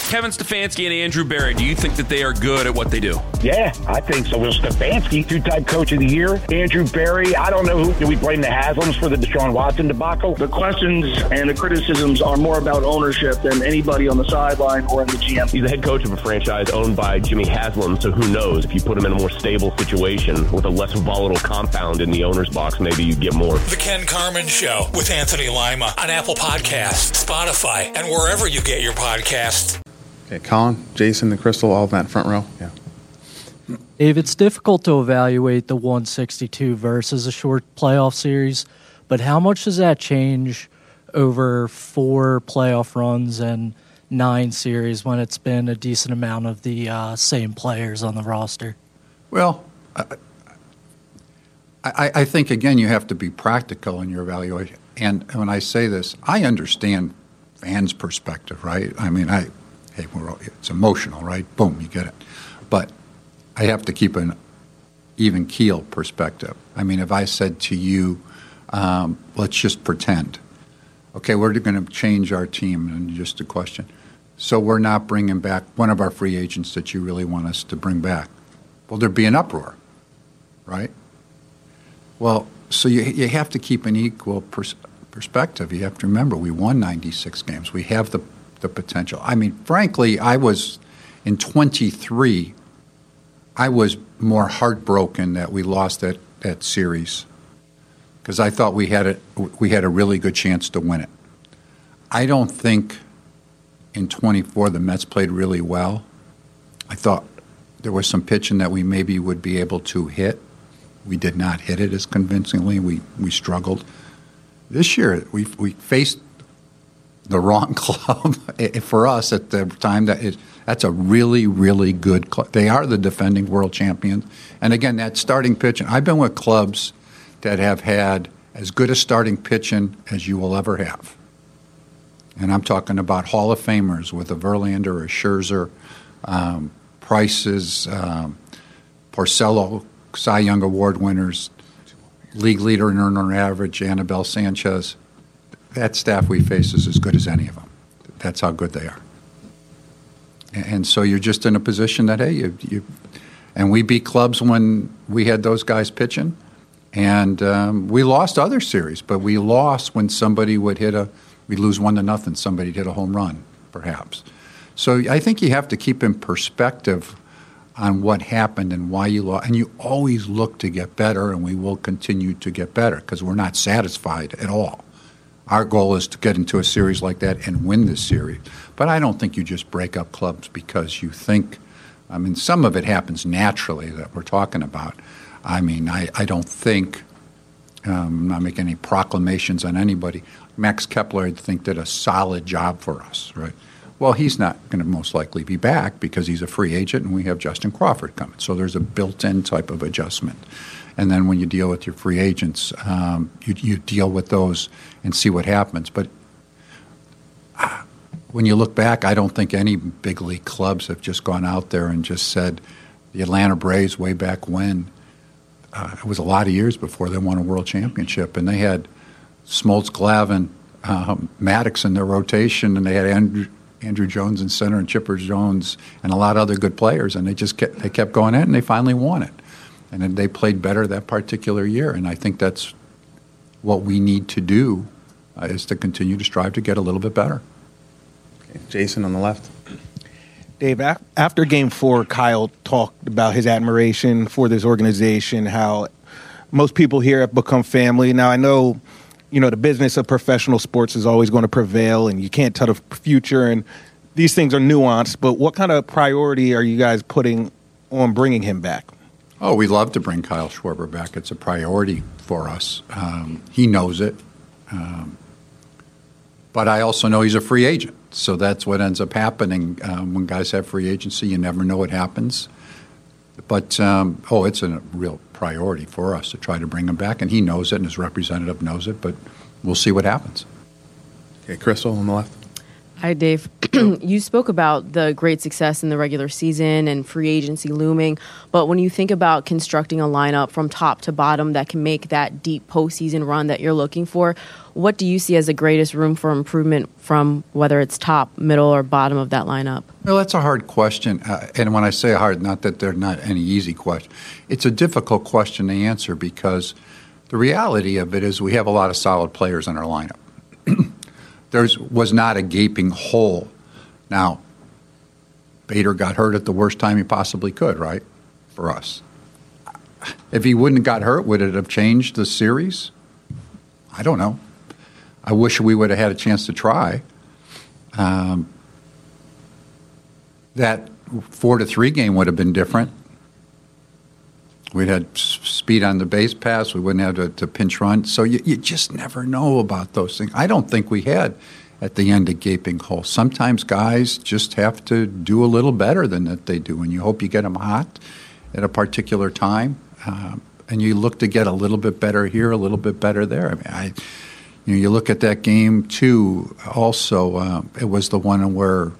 Kevin Stefanski and Andrew Berry, do you think that they are good at what they do? Yeah, I think so. Will Stefanski, two-time coach of the year. Andrew Berry, I don't know who. Do we blame the Haslams for the Deshaun Watson debacle? The questions and the criticisms are more about ownership than anybody on the sideline or in the GM. He's the head coach of a franchise owned by Jimmy Haslam, so who knows? If you put him in a more stable situation with a less volatile compound in the owner's box, maybe you get more. The Ken Carman Show with Anthony Lima on Apple Podcasts, Spotify, and wherever you get your podcasts. Okay, Colin, Jason, the Crystal, all of that front row. Yeah. Dave, it's difficult to evaluate the 162 versus a short playoff series, but how much does that change over 4 playoff runs and 9 series when it's been a decent amount of the same players on the roster? Well, I think, again, you have to be practical in your evaluation. And when I say this, I understand fans' perspective, right? I mean, it's emotional, right? Boom, you get it. But I have to keep an even keel perspective. I mean, if I said to you, let's just pretend, okay, we're going to change our team, and just a question. So we're not bringing back one of our free agents that you really want us to bring back. Well, there'd be an uproar, right? Well, so you have to keep an equal perspective. You have to remember, we won 96 games. We have the potential. I mean, frankly, I was in 23. I was more heartbroken that we lost that series because I thought we had a really good chance to win it. I don't think in 24 the Mets played really well. I thought there was some pitching that we maybe would be able to hit. We did not hit it as convincingly. We struggled. This year we faced the wrong club for us at the time. That's a really, really good club. They are the defending world champions. And again, that starting pitching. I've been with clubs that have had as good a starting pitching as you will ever have. And I'm talking about Hall of Famers with a Verlander, a Scherzer, Price's, Porcello, Cy Young Award winners, league leader in earner average, Anibal Sanchez. That staff we face is as good as any of them. That's how good they are. And so you're just in a position that, hey, and we beat clubs when we had those guys pitching. And we lost other series, but we lost when somebody would we'd lose 1-0, somebody'd hit a home run, perhaps. So I think you have to keep in perspective on what happened and why you lost. And you always look to get better, and we will continue to get better because we're not satisfied at all. Our goal is to get into a series like that and win this series. But I don't think you just break up clubs because you think, I mean, some of it happens naturally that we're talking about. I mean, I don't think, I'm not making any proclamations on anybody. Max Kepler, I think, did a solid job for us, right? Well, he's not going to most likely be back because he's a free agent and we have Justin Crawford coming. So there's a built-in type of adjustment. And then when you deal with your free agents, you deal with those and see what happens. But when you look back, I don't think any big league clubs have just gone out there and just said, the Atlanta Braves way back when, it was a lot of years before they won a world championship. And they had Smoltz, Glavine, Maddox in their rotation, and they had Andrew Jones in center and Chipper Jones and a lot of other good players. And they kept going in, and they finally won it. And then they played better that particular year. And I think that's what we need to do is to continue to strive to get a little bit better. Okay, Jason on the left. Dave, after Game 4, Kyle talked about his admiration for this organization, how most people here have become family. Now, I know, the business of professional sports is always going to prevail, and you can't tell the future, and these things are nuanced. But what kind of priority are you guys putting on bringing him back? Oh, we love to bring Kyle Schwarber back. It's a priority for us. He knows it. But I also know he's a free agent. So that's what ends up happening when guys have free agency. You never know what happens. But, it's a real priority for us to try to bring him back. And he knows it, and his representative knows it. But we'll see what happens. Okay, Crystal on the left. Hi, Dave. You spoke about the great success in the regular season and free agency looming, but when you think about constructing a lineup from top to bottom that can make that deep postseason run that you're looking for, what do you see as the greatest room for improvement from whether it's top, middle, or bottom of that lineup? Well, that's a hard question. And when I say hard, not that they're not any easy question. It's a difficult question to answer because the reality of it is we have a lot of solid players in our lineup. There was not a gaping hole. Now, Bader got hurt at the worst time he possibly could, right, for us. If he wouldn't have got hurt, would it have changed the series? I don't know. I wish we would have had a chance to try. That 4-3 game would have been different. We'd had speed on the base pass. We wouldn't have to pinch run. So you just never know about those things. I don't think we had at the end a gaping hole. Sometimes guys just have to do a little better than that they do, and you hope you get them hot at a particular time, and you look to get a little bit better here, a little bit better there. I mean, you look at that game too. Also, it was the one where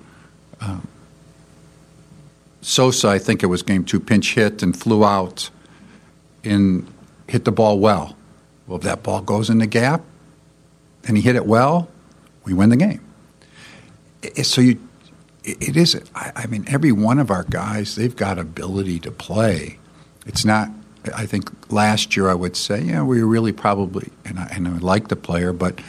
Sosa, I think it was game 2, pinch hit and flew out and hit the ball well. Well, if that ball goes in the gap and he hit it well, we win the game. So it is. I mean, every one of our guys, they've got ability to play. It's not. I think last year I would say, yeah, we were really probably, and I like the player, but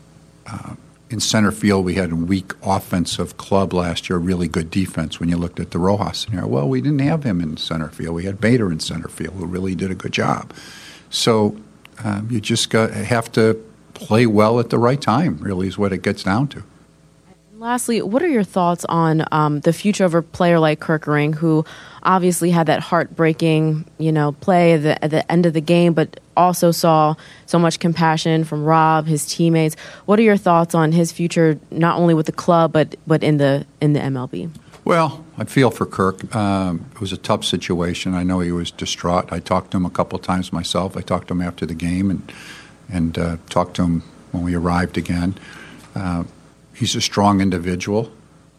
in center field we had a weak offensive club last year, really good defense when you looked at the Rojas scenario. Well, we didn't have him in center field. We had Bader in center field who really did a good job. So you just have to play well at the right time, really, is what it gets down to. Lastly, what are your thoughts on the future of a player like Kerkering, who obviously had that heartbreaking, play at the end of the game, but also saw so much compassion from Rob, his teammates? What are your thoughts on his future, not only with the club but in the MLB? Well, I feel for Kirk. It was a tough situation. I know he was distraught. I talked to him a couple of times myself. I talked to him after the game and talked to him when we arrived again. He's a strong individual.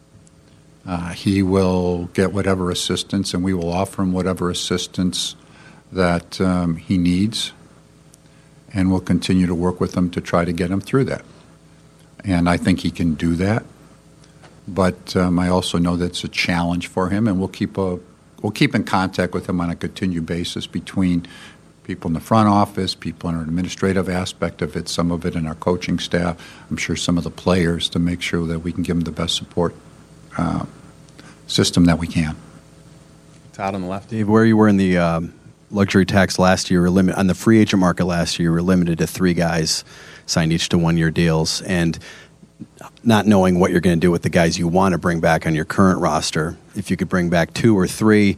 He will get whatever assistance, and we will offer him whatever assistance that he needs, and we'll continue to work with him to try to get him through that. And I think he can do that. But I also know that's a challenge for him, and we'll keep in contact with him on a continued basis between people in the front office, people in our administrative aspect of it, some of it in our coaching staff, I'm sure some of the players, to make sure that we can give them the best support system that we can. Todd on the left. Dave, where you were in the luxury tax last year, on the free agent market last year, you were limited to 3 guys signed each to 1-year deals, and not knowing what you're going to do with the guys you want to bring back on your current roster, if you could bring back 2 or 3,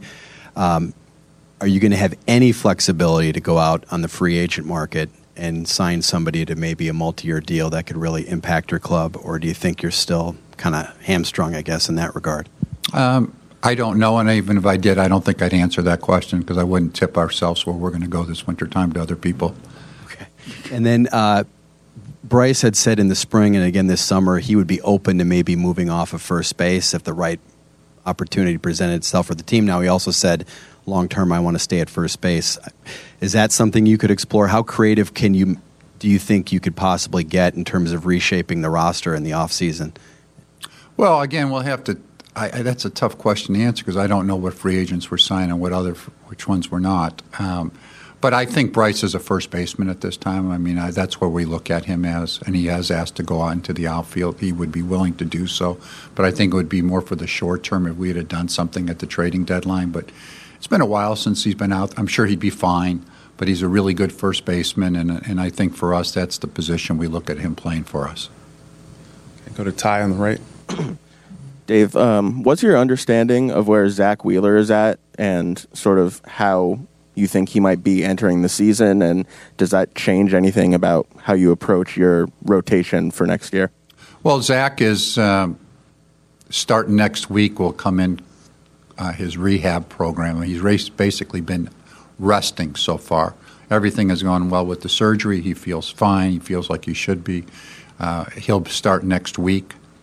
are you going to have any flexibility to go out on the free agent market and sign somebody to maybe a multi-year deal that could really impact your club, or do you think you're still kind of hamstrung, I guess, in that regard? I don't know, and even if I did, I don't think I'd answer that question because I wouldn't tip ourselves where we're going to go this wintertime to other people. Okay. And then Bryce had said in the spring and again this summer he would be open to maybe moving off of first base if the right opportunity presented itself for the team. Now, he also said, long-term, I want to stay at first base. Is that something you could explore? How creative do you think you could possibly get in terms of reshaping the roster in the offseason? Well, again, we'll have to that's a tough question to answer because I don't know what free agents were signing, which ones were not. But I think Bryce is a first baseman at this time. I mean, that's where we look at him as, and he has asked to go out into the outfield. He would be willing to do so. But I think it would be more for the short term if we had done something at the trading deadline. But it's been a while since he's been out. I'm sure he'd be fine, but he's a really good first baseman, and I think for us that's the position we look at him playing for us. Okay, go to Ty on the right. Dave, what's your understanding of where Zach Wheeler is at and sort of how you think he might be entering the season, and does that change anything about how you approach your rotation for next year? Well, Zach is starting next week. Will come in his rehab program. He's basically been resting so far. Everything has gone well with the surgery. He feels fine. He feels like he should be. He'll start next week.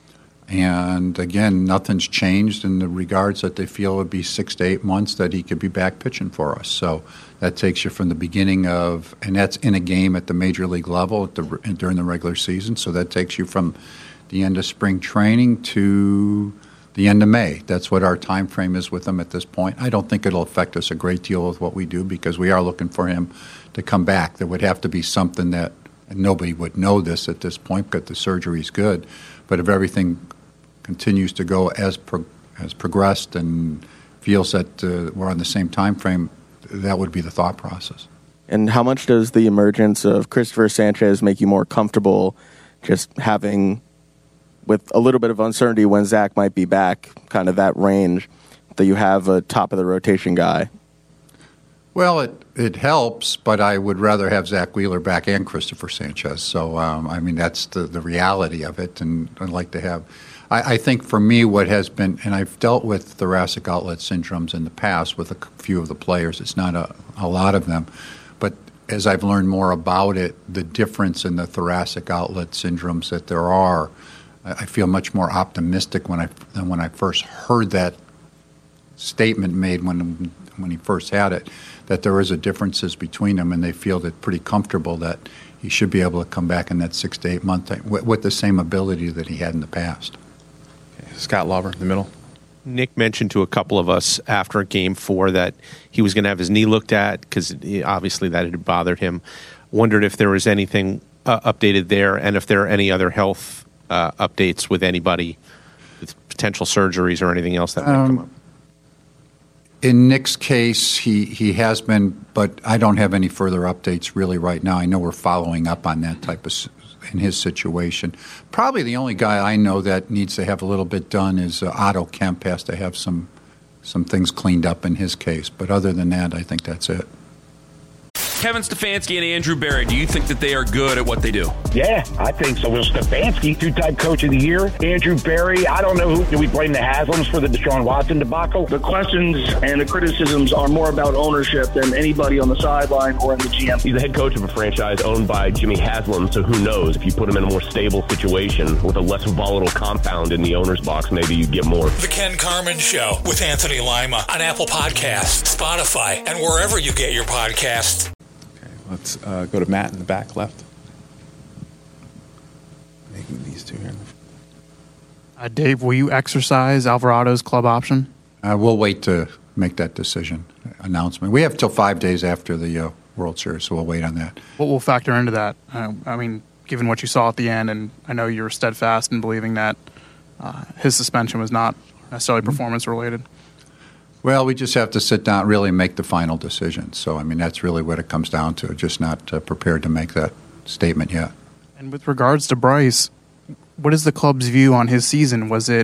And again, nothing's changed in the regards that they feel it would be 6 to 8 months that he could be back pitching for us. So that takes you from the beginning of, and that's in a game at the major league level during the regular season. So that takes you from the end of spring training to the end of May. That's what our time frame is with him at this point. I don't think it'll affect us a great deal with what we do because we are looking for him to come back. There would have to be something that, and nobody would know this at this point because the surgery's good, but if everything continues to go as progressed and feels that we're on the same time frame, that would be the thought process. And how much does the emergence of Christopher Sanchez make you more comfortable just having, with a little bit of uncertainty when Zach might be back, kind of that range, that you have a top-of-the-rotation guy? Well, it helps, but I would rather have Zach Wheeler back and Christopher Sanchez. So, I mean, that's the reality of it, and I'd like to have... I think for me what has been, and I've dealt with thoracic outlet syndromes in the past with a few of the players. It's not a lot of them. But as I've learned more about it, the difference in the thoracic outlet syndromes that there are, I feel much more optimistic than when I first heard that statement made when he first had it, that there is a differences between them, and they feel that pretty comfortable that he should be able to come back in that 6 to 8 month time with the same ability that he had in the past. Scott Lauber in the middle. Nick mentioned to a couple of us after Game 4 that he was going to have his knee looked at because obviously that had bothered him. Wondered if there was anything updated there and if there are any other health updates with anybody with potential surgeries or anything else that might come up. In Nick's case, he has been, but I don't have any further updates really right now. I know we're following up on that type of in his situation. Probably the only guy I know that needs to have a little bit done is Otto Kemp has to have some things cleaned up in his case. But other than that, I think that's it. Kevin Stefanski and Andrew Barry, do you think that they are good at what they do? Yeah, I think so. Will Stefanski, two-time coach of the year. Andrew Barry, I don't know do we blame the Haslams for the Deshaun Watson debacle? The questions and the criticisms are more about ownership than anybody on the sideline or in the GM. He's the head coach of a franchise owned by Jimmy Haslam, so who knows? If you put him in a more stable situation with a less volatile compound in the owner's box, maybe you get more. The Ken Carman Show with Anthony Lima on Apple Podcasts, Spotify, and wherever you get your podcasts. Let's go to Matt in the back left. Making these two here. Dave, will you exercise Alvarado's club option? We'll wait to make that decision announcement. We have till 5 days after the World Series, so we'll wait on that. What will factor into that? I mean, given what you saw at the end, and I know you were steadfast in believing that his suspension was not necessarily performance-related. Well, we just have to sit down, really make the final decision. So, I mean, that's really what it comes down to, just not prepared to make that statement yet. And with regards to Bryce, what is the club's view on his season? Was it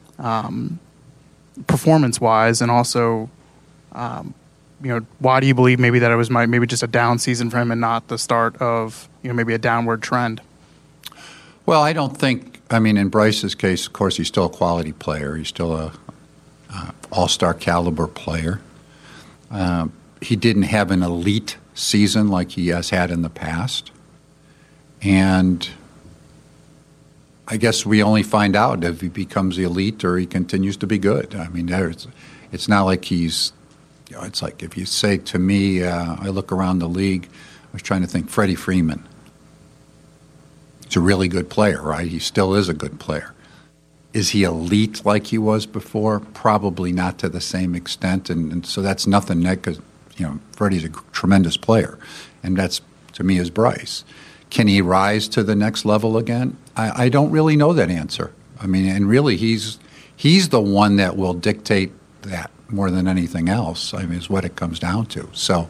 performance-wise, and also, why do you believe maybe that it was maybe just a down season for him and not the start of maybe a downward trend? Well, I don't think. I mean, in Bryce's case, of course, he's still a quality player. He's still a all-star caliber player. He didn't have an elite season like he has had in the past. And I guess we only find out if he becomes elite or he continues to be good. I mean, it's not like he's, it's like if you say to me, I look around the league, I was trying to think Freddie Freeman. He's a really good player, right? He still is a good player. Is he elite like he was before? Probably not to the same extent, and so that's nothing because Freddie's a tremendous player, and that's to me is Bryce. Can he rise to the next level again? I don't really know that answer. I mean, and really he's the one that will dictate that more than anything else. I mean, is what it comes down to. So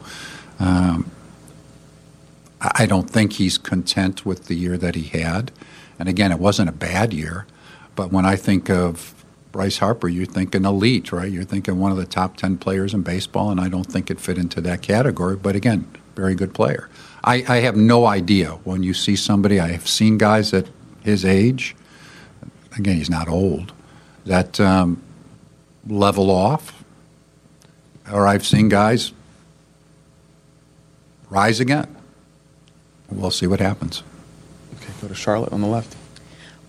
I don't think he's content with the year that he had, and again, it wasn't a bad year. But when I think of Bryce Harper, you're thinking elite, right? You're thinking one of the top 10 players in baseball, and I don't think it fit into that category. But again, very good player. I have no idea. When you see somebody, I have seen guys at his age, again, he's not old, that level off. Or I've seen guys rise again. We'll see what happens. Okay, go to Charlotte on the left.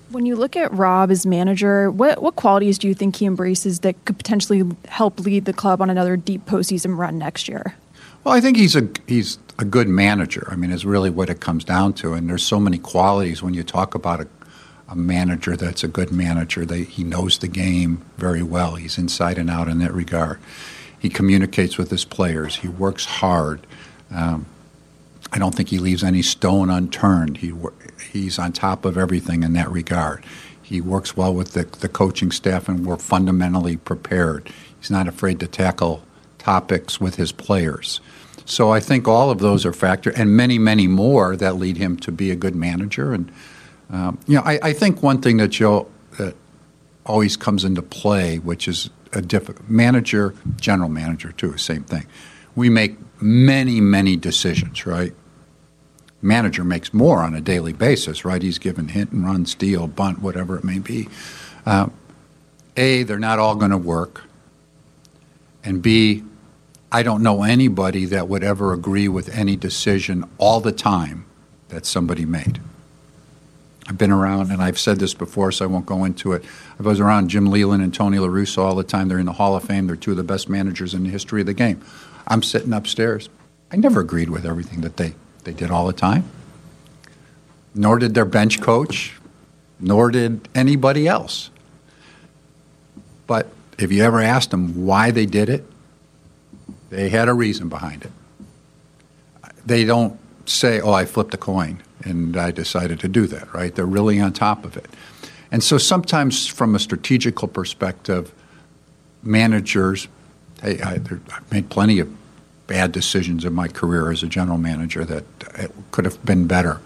When you look at Rob as manager, what qualities do you think he embraces that could potentially help lead the club on another deep postseason run next year? Well, I think he's a good manager. I mean, is really what it comes down to. And there's so many qualities when you talk about a manager that's a good manager. He knows the game very well. He's inside and out in that regard. He communicates with his players. He works hard. I don't think he leaves any stone unturned. He's on top of everything in that regard. He works well with the coaching staff, and we're fundamentally prepared. He's not afraid to tackle topics with his players. So I think all of those are factors, and many, many more that lead him to be a good manager. And I think one thing that always comes into play, which is a manager, general manager too, same thing. We make many, many decisions, right? Manager makes more on a daily basis, right? He's given hit and run, steal, bunt, whatever it may be. They're not all going to work. And B, I don't know anybody that would ever agree with any decision all the time that somebody made. I've been around, and I've said this before, so I won't go into it. I was around Jim Leland and Tony La Russa all the time. They're in the Hall of Fame. They're two of the best managers in the history of the game. I'm sitting upstairs. I never agreed with everything that they did all the time. Nor did their bench coach, nor did anybody else. But if you ever asked them why they did it, they had a reason behind it. They don't say, I flipped a coin and I decided to do that, right? They're really on top of it. And so sometimes from a strategical perspective, managers, I've made plenty of bad decisions in my career as a general manager that could have been better.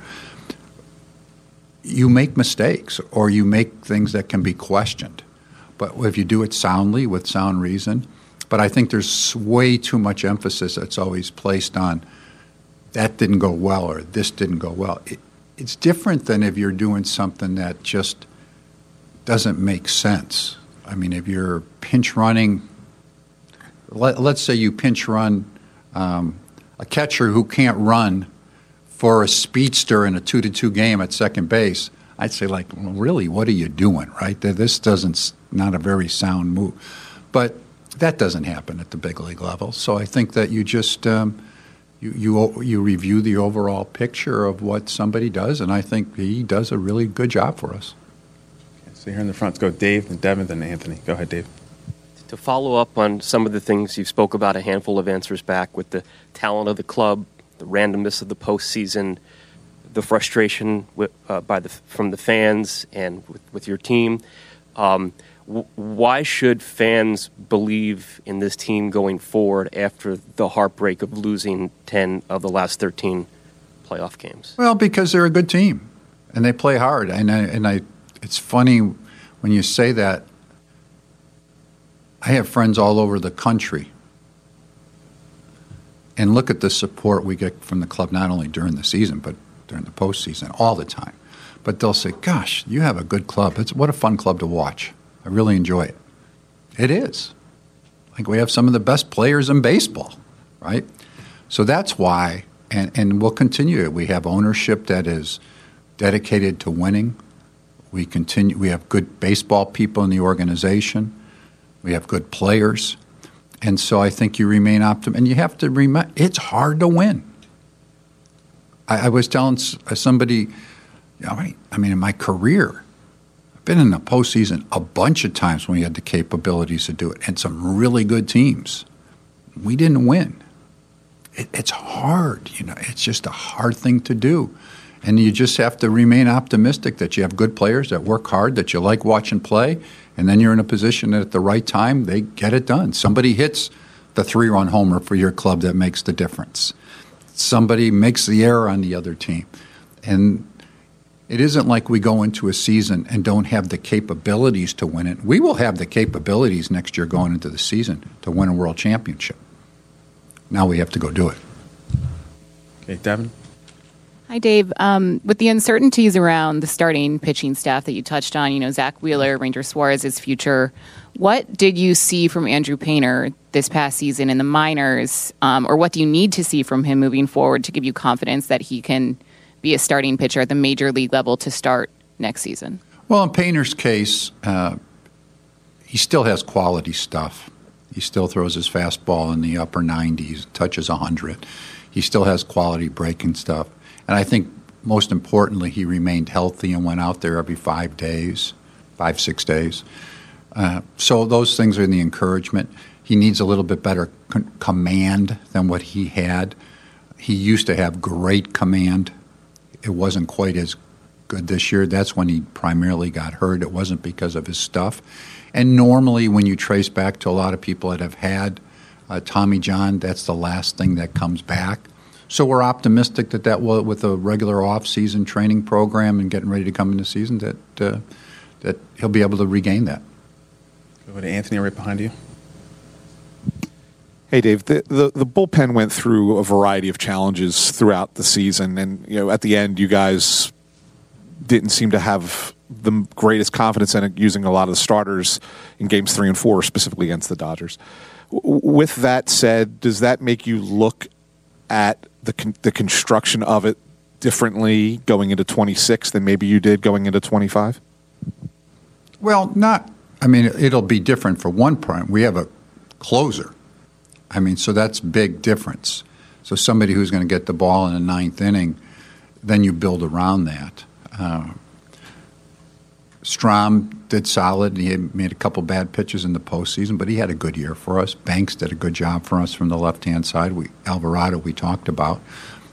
You make mistakes, or you make things that can be questioned. But if you do it soundly, with sound reason, but I think there's way too much emphasis that's always placed on that didn't go well or this didn't go well. It's different than if you're doing something that just doesn't make sense. I mean, if you're pinch running, let's say you pinch run a catcher who can't run for a speedster in a 2-2 game at second base, I'd say, well, really, what are you doing, right? This not a very sound move. But that doesn't happen at the big league level. So I think that you just you review the overall picture of what somebody does, and I think he does a really good job for us. Okay, so here in the front, let's go Dave, then Devin, then Anthony. Go ahead, Dave. To follow up on some of the things you spoke about a handful of answers back with the talent of the club, the randomness of the postseason, the frustration from the fans and with your team. Why should fans believe in this team going forward after the heartbreak of losing 10 of the last 13 playoff games? Well, because they're a good team and they play hard. And it's funny when you say that. I have friends all over the country, and look at the support we get from the club, not only during the season, but during the postseason, all the time. But they'll say, gosh, you have a good club. What a fun club to watch. I really enjoy it. It is. Like, we have some of the best players in baseball, right? So that's why, and we'll continue it. We have ownership that is dedicated to winning. We have good baseball people in the organization. We have good players. And so I think you remain optimistic. And you have to remember, it's hard to win. I was telling somebody, in my career, I've been in the postseason a bunch of times when we had the capabilities to do it, and some really good teams. We didn't win. It's hard, It's just a hard thing to do. And you just have to remain optimistic that you have good players that work hard, that you like watching play, and then you're in a position that at the right time, they get it done. Somebody hits the 3-run homer for your club that makes the difference. Somebody makes the error on the other team. And it isn't like we go into a season and don't have the capabilities to win it. We will have the capabilities next year going into the season to win a world championship. Now we have to go do it. Okay, Devin? Hi, Dave. With the uncertainties around the starting pitching staff that you touched on, Zach Wheeler, Ranger Suarez's future, what did you see from Andrew Painter this past season in the minors, or what do you need to see from him moving forward to give you confidence that he can be a starting pitcher at the major league level to start next season? Well, in Painter's case, he still has quality stuff. He still throws his fastball in the upper 90s, touches 100. He still has quality breaking stuff. And I think most importantly, he remained healthy and went out there every 5 days, 5-6 days. So those things are in the encouragement. He needs a little bit better command than what he had. He used to have great command. It wasn't quite as good this year. That's when he primarily got hurt. It wasn't because of his stuff. And normally when you trace back to a lot of people that have had Tommy John, that's the last thing that comes back. So we're optimistic that will, with a regular off-season training program and getting ready to come into season, that he'll be able to regain that. Go to Anthony right behind you. Hey, Dave. The bullpen went through a variety of challenges throughout the season, and at the end, you guys didn't seem to have the greatest confidence in it, using a lot of the starters in games 3 and 4, specifically against the Dodgers. With that said, does that make you look at the construction of it differently going into 26 than maybe you did going into 25? Well, it'll be different for one part. We have a closer. So that's big difference. So somebody who's going to get the ball in the 9th inning, then you build around that. Strom did solid. He had made a couple bad pitches in the postseason, but he had a good year for us. Banks did a good job for us from the left-hand side. Alvarado we talked about.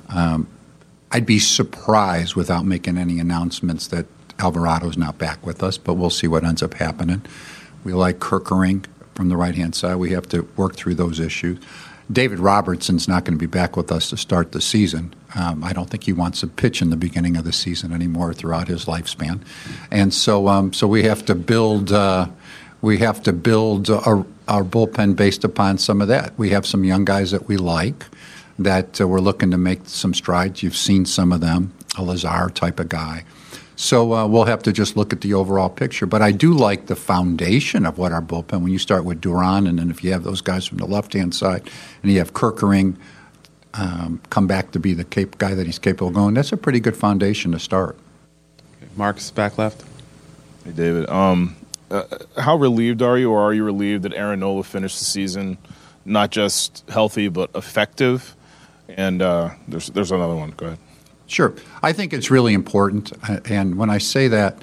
I'd be surprised without making any announcements that Alvarado's not back with us, but we'll see what ends up happening. We like Kerkering from the right-hand side. We have to work through those issues. David Robertson's not going to be back with us to start the season. I don't think he wants to pitch in the beginning of the season anymore throughout his lifespan, and so we have to build. We have to build our bullpen based upon some of that. We have some young guys that we like that we're looking to make some strides. You've seen some of them, a Lazar type of guy. So we'll have to just look at the overall picture. But I do like the foundation of what our bullpen, when you start with Duran, and then if you have those guys from the left-hand side, and you have Kerkering come back to be the guy that he's capable of going, that's a pretty good foundation to start. Okay. Mark's back left. Hey, David. How relieved are you, or are you relieved that Aaron Nola finished the season not just healthy but effective? And there's another one. Go ahead. Sure. I think it's really important, and when I say that,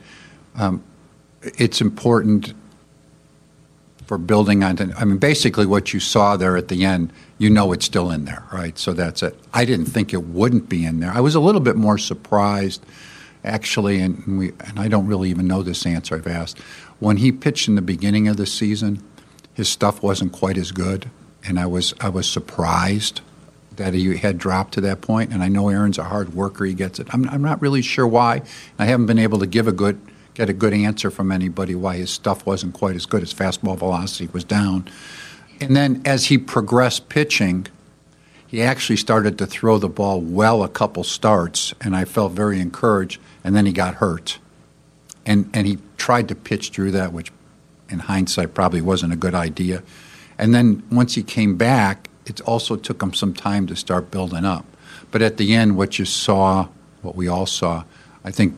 it's important for building on basically what you saw there at the end, it's still in there, right? So that's it. I didn't think it wouldn't be in there. I was a little bit more surprised, actually, and I don't really even know this answer I've asked. When he pitched in the beginning of the season, his stuff wasn't quite as good, and I was surprised that he had dropped to that point, and I know Aaron's a hard worker. He gets it. I'm not really sure why. I haven't been able to get a good answer from anybody why his stuff wasn't quite as good. His fastball velocity was down. And then as he progressed pitching, he actually started to throw the ball well a couple starts, and I felt very encouraged, and then he got hurt. And he tried to pitch through that, which in hindsight probably wasn't a good idea. And then once he came back, it also took him some time to start building up. But at the end, what we all saw, I think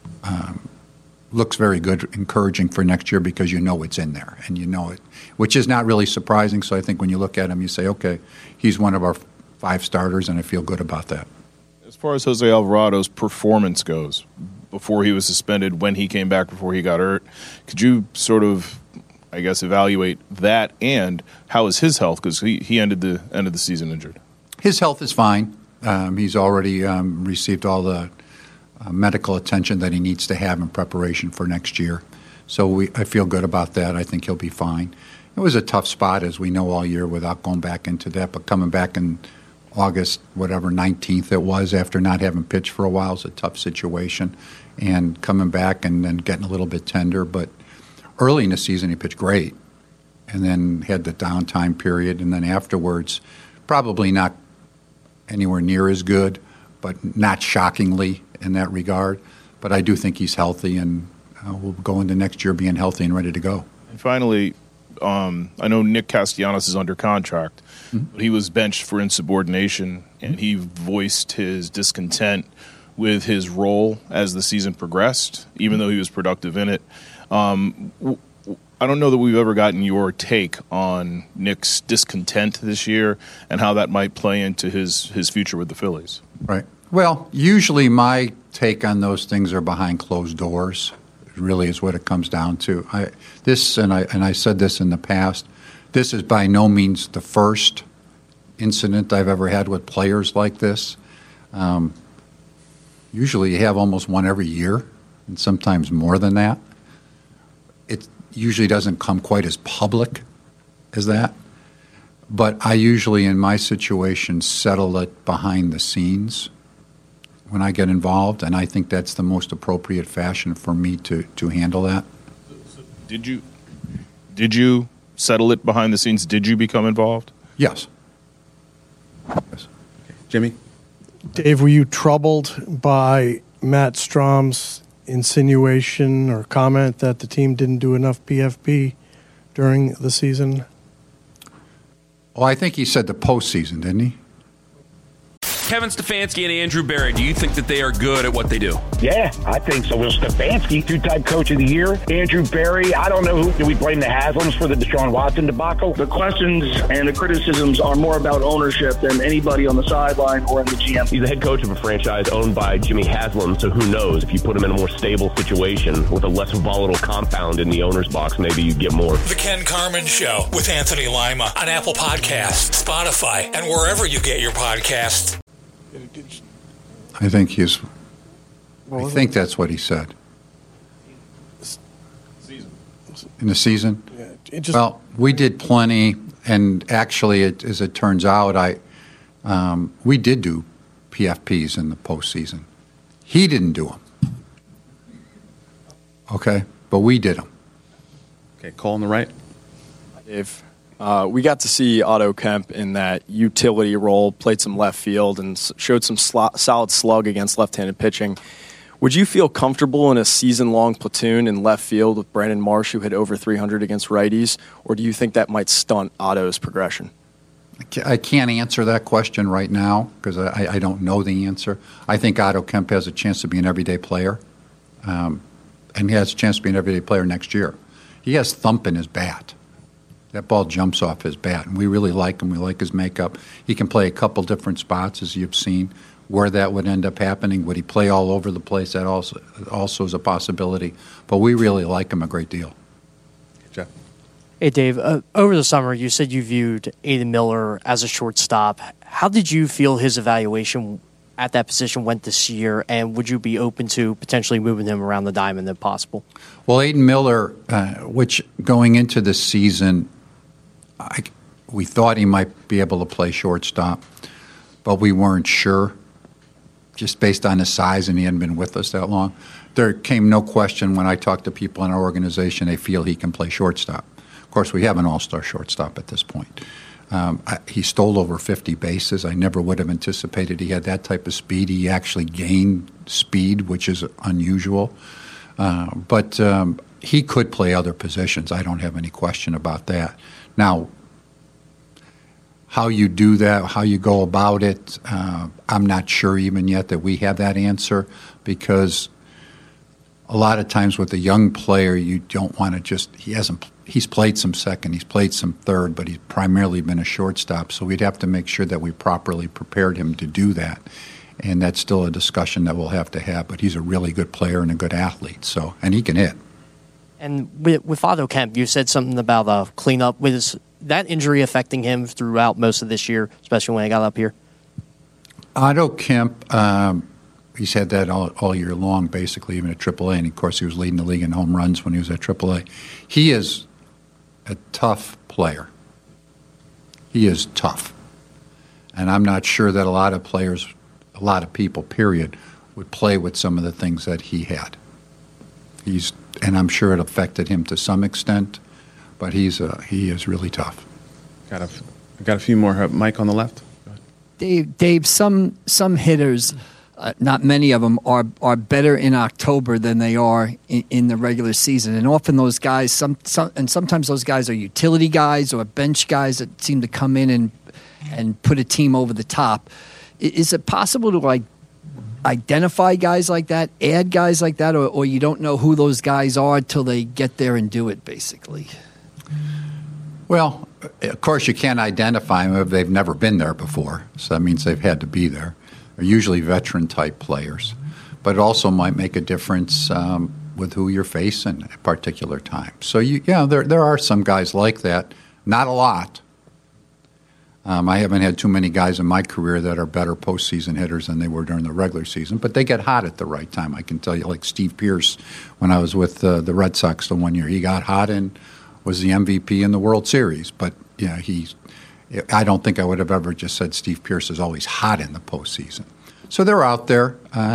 looks very good, encouraging for next year because it's in there and it, which is not really surprising. So I think when you look at him, you say, okay, he's one of our 5 starters, and I feel good about that. As far as Jose Alvarado's performance goes, before he was suspended, when he came back, before he got hurt, could you sort of evaluate that, and how is his health? Because he ended the season injured. His health is fine. He's already received all the medical attention that he needs to have in preparation for next year. So I feel good about that. I think he'll be fine. It was a tough spot, as we know, all year without going back into that. But coming back in August, 19th it was, after not having pitched for a while, is a tough situation. And coming back and then getting a little bit tender, but early in the season, he pitched great, and then had the downtime period, and then afterwards, probably not anywhere near as good, but not shockingly in that regard. But I do think he's healthy, and we'll go into next year being healthy and ready to go. And finally, I know Nick Castellanos is under contract, but he was benched for insubordination, and he voiced his discontent with his role as the season progressed, even though he was productive in it. I don't know that we've ever gotten your take on Nick's discontent this year and how that might play into his future with the Phillies. Right. Well, usually my take on those things are behind closed doors. It really is what it comes down to. I said this in the past. This is by no means the first incident I've ever had with players like this. Usually you have almost one every year, and sometimes more than that. It usually doesn't come quite as public as that. But I usually, in my situation, settle it behind the scenes when I get involved, and I think that's the most appropriate fashion for me to handle that. Did you settle it behind the scenes? Did you become involved? Yes. Jimmy? Dave, were you troubled by Matt Strom's insinuation or comment that the team didn't do enough PFP during the season? Well, I think he said the postseason, didn't he? Kevin Stefanski and Andrew Berry, do you think that they are good at what they do? Yeah, I think so. Will Stefanski, two-time coach of the year. Andrew Berry, I don't know do we blame the Haslams for the Deshaun Watson debacle? The questions and the criticisms are more about ownership than anybody on the sideline or in the GM. He's the head coach of a franchise owned by Jimmy Haslam, so who knows? If you put him in a more stable situation with a less volatile compound in the owner's box, maybe you get more. The Ken Carman Show with Anthony Lima on Apple Podcasts, Spotify, and wherever you get your podcasts. I think that's what he said. In the season? Yeah, well, we did plenty, and actually, as it turns out, we did do PFPs in the postseason. He didn't do them. Okay? But we did them. Okay, Cole on the right. Dave. We got to see Otto Kemp in that utility role, played some left field, and showed some solid slug against left-handed pitching. Would you feel comfortable in a season-long platoon in left field with Brandon Marsh, who hit over 300 against righties, or do you think that might stunt Otto's progression? I can't answer that question right now because I don't know the answer. I think Otto Kemp has a chance to be an everyday player, and he has a chance to be an everyday player next year. He has thump in his bat. That ball jumps off his bat, and we really like him. We like his makeup. He can play a couple different spots, as you've seen. Where that would end up happening, would he play all over the place? That also is a possibility. But we really like him a great deal. Jeff? Hey, Dave. Over the summer, you said you viewed Aidan Miller as a shortstop. How did you feel his evaluation at that position went this year, and would you be open to potentially moving him around the diamond if possible? Well, Aidan Miller, which going into the season, we thought he might be able to play shortstop, but we weren't sure, just based on his size, and he hadn't been with us that long. There came no question when I talked to people in our organization, they feel he can play shortstop. Of course, we have an all-star shortstop at this point. He stole over 50 bases. I never would have anticipated he had that type of speed. He actually gained speed, which is unusual. But he could play other positions. I don't have any question about that. Now, how you do that, how you go about it, I'm not sure even yet that we have that answer, because a lot of times with a young player, you don't want to just, he's played some second, he's played some third, but he's primarily been a shortstop, so we'd have to make sure that we properly prepared him to do that. And that's still a discussion that we'll have to have, but he's a really good player and a good athlete, so, and he can hit. And with Otto Kemp, you said something about cleanup. Was that injury affecting him throughout most of this year, especially when he got up here? Otto Kemp, he's had that all year long, basically, even at AAA. And, of course, he was leading the league in home runs when he was at AAA. He is a tough player. He is tough. And I'm not sure that a lot of players, a lot of people, period, would play with some of the things that he had. And I'm sure it affected him to some extent, but he is really tough. Got a few more. Mike on the left. Dave, some hitters, not many of them, are better in October than they are in the regular season, and often those guys, sometimes those guys are utility guys or bench guys that seem to come in and put a team over the top. Is it possible to identify guys like that, add guys like that, or you don't know who those guys are till they get there and do it, basically? Well, of course, you can't identify them if they've never been there before, so that means they've had to be there. They're usually veteran-type players, but it also might make a difference with who you're facing at a particular time. So, there are some guys like that. Not a lot. I haven't had too many guys in my career that are better postseason hitters than they were during the regular season, but they get hot at the right time. I can tell you, like Steve Pearce, when I was with the Red Sox the one year, he got hot and was the MVP in the World Series. But I don't think I would have ever just said Steve Pearce is always hot in the postseason. So they're out there.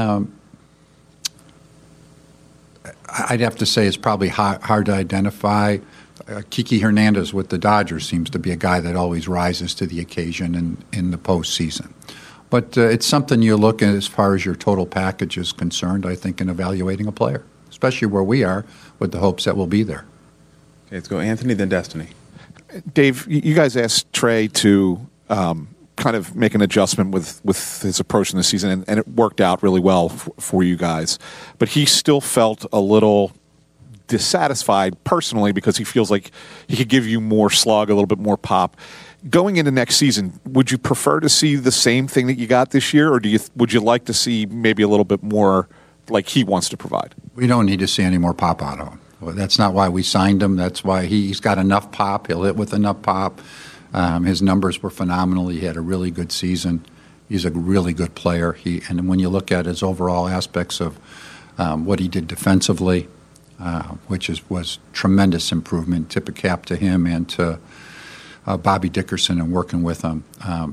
I'd have to say it's probably hard to identify. Kiki Hernandez with the Dodgers seems to be a guy that always rises to the occasion in the postseason. But it's something you look at as far as your total package is concerned, I think, in evaluating a player, especially where we are with the hopes that we'll be there. Okay, let's go Anthony, then Destiny. Dave, you guys asked Trey to kind of make an adjustment with his approach in the season, and it worked out really well for you guys. But he still felt a little dissatisfied personally because he feels like he could give you more slug, a little bit more pop. Going into next season, would you prefer to see the same thing that you got this year, or would you like to see maybe a little bit more like he wants to provide? We don't need to see any more pop out of him. Well, that's not why we signed him. That's why he's got enough pop. He'll hit with enough pop. His numbers were phenomenal. He had a really good season. He's a really good player. And when you look at his overall aspects of what he did defensively, which was tremendous improvement. Tip of cap to him and to Bobby Dickerson and working with him.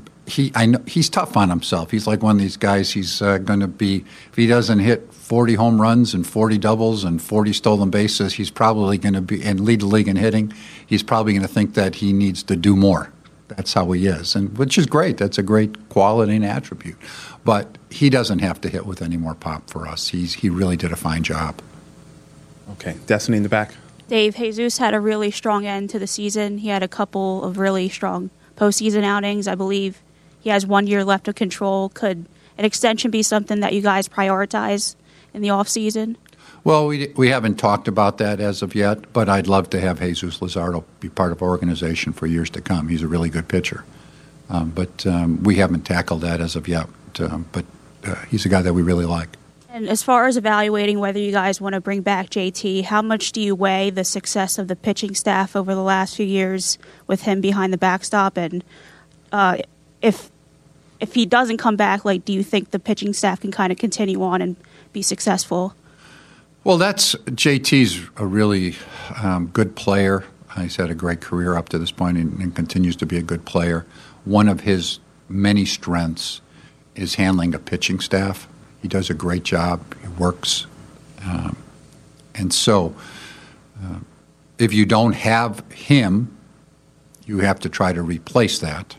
I know he's tough on himself. He's like one of these guys. He's going to be, if he doesn't hit 40 home runs and 40 doubles and 40 stolen bases, he's probably going to be, and lead the league in hitting, he's probably going to think that he needs to do more. That's how he is, and which is great. That's a great quality and attribute. But he doesn't have to hit with any more pop for us. He really did a fine job. Okay, Destiny in the back. Dave, Jesus had a really strong end to the season. He had a couple of really strong postseason outings. I believe he has 1 year left of control. Could an extension be something that you guys prioritize in the offseason? Well, we haven't talked about that as of yet, but I'd love to have Jesus Luzardo be part of our organization for years to come. He's a really good pitcher. But we haven't tackled that as of yet. But he's a guy that we really like. And as far as evaluating whether you guys want to bring back JT, how much do you weigh the success of the pitching staff over the last few years with him behind the backstop? And if he doesn't come back, do you think the pitching staff can kind of continue on and be successful? Well, JT's a really good player. He's had a great career up to this point and continues to be a good player. One of his many strengths is handling a pitching staff. He does a great job. He works. And so if you don't have him, you have to try to replace that.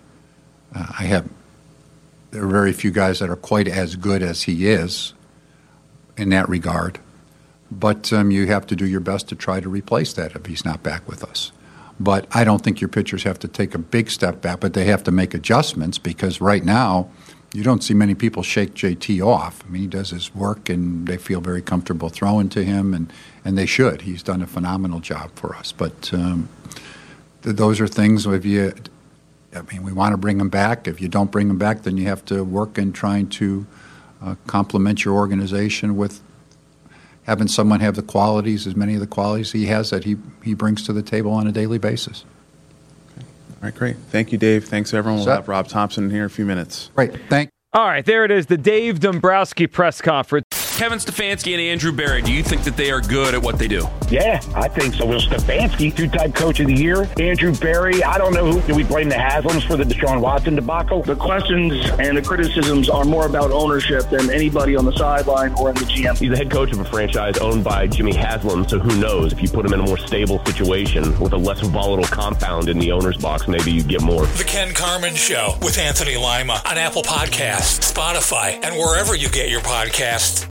There are very few guys that are quite as good as he is in that regard. But you have to do your best to try to replace that if he's not back with us. But I don't think your pitchers have to take a big step back, but they have to make adjustments because right now you don't see many people shake JT off. I mean, he does his work, and they feel very comfortable throwing to him, and they should. He's done a phenomenal job for us. But those are things, we want to bring him back. If you don't bring him back, then you have to work in trying to complement your organization with having someone have the qualities, as many of the qualities he has that he brings to the table on a daily basis. All right, great. Thank you, Dave. Thanks, everyone. We'll have Rob Thompson in here in a few minutes. Right. All right, there it is, the Dave Dombrowski press conference. Kevin Stefanski and Andrew Berry, do you think that they are good at what they do? Yeah, I think so. Will Stefanski, two-time coach of the year. Andrew Berry, I don't know do we blame the Haslams for the Deshaun Watson debacle? The questions and the criticisms are more about ownership than anybody on the sideline or in the GM. He's the head coach of a franchise owned by Jimmy Haslam, so who knows? If you put him in a more stable situation with a less volatile compound in the owner's box, maybe you get more. The Ken Carman Show with Anthony Lima on Apple Podcasts, Spotify, and wherever you get your podcasts.